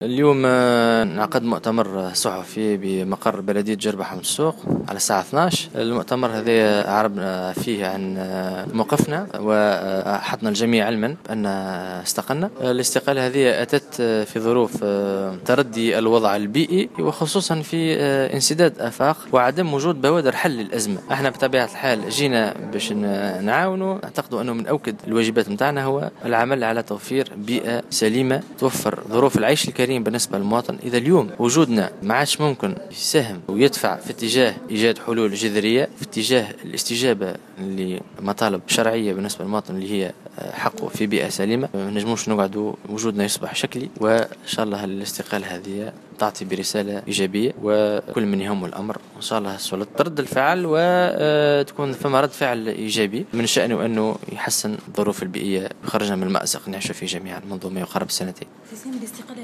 اليوم نعقد مؤتمر صحفي بمقر بلدية جربة حمد السوق على الساعة 12. المؤتمر هذا عربنا فيه عن موقفنا وحطنا الجميع علما بأن استقلنا. الاستقالة هذه أتت في ظروف تردي الوضع البيئي وخصوصا في انسداد آفاق وعدم وجود بوادر حل للأزمة. احنا بطبيعة الحال جينا باش نعاونوا. أعتقد أنه من أوكد الواجبات متاعنا هو العمل على توفير بيئة سليمة توفر ظروف العيش الكريم بالنسبة للمواطن. إذا اليوم وجودنا ما عادش ممكن يساهم ويدفع في اتجاه إيجاد حلول جذرية في اتجاه الاستجابة لمطالب شرعية بالنسبة للمواطن اللي هي حقه في بيئة سليمة، ما نجموش نقعدوا وجودنا يصبح شكلي. وإن شاء الله الاستقالة هذه تعطي برسالة إيجابية وكل من يهمه الأمر إن شاء الله ترد الفعل وتكون فما رد فعل إيجابي من شأنه أنه يحسن الظروف البيئية ويخرجنا من المأزق نعيش فيه جميعا منذ ما يقرب سنتين.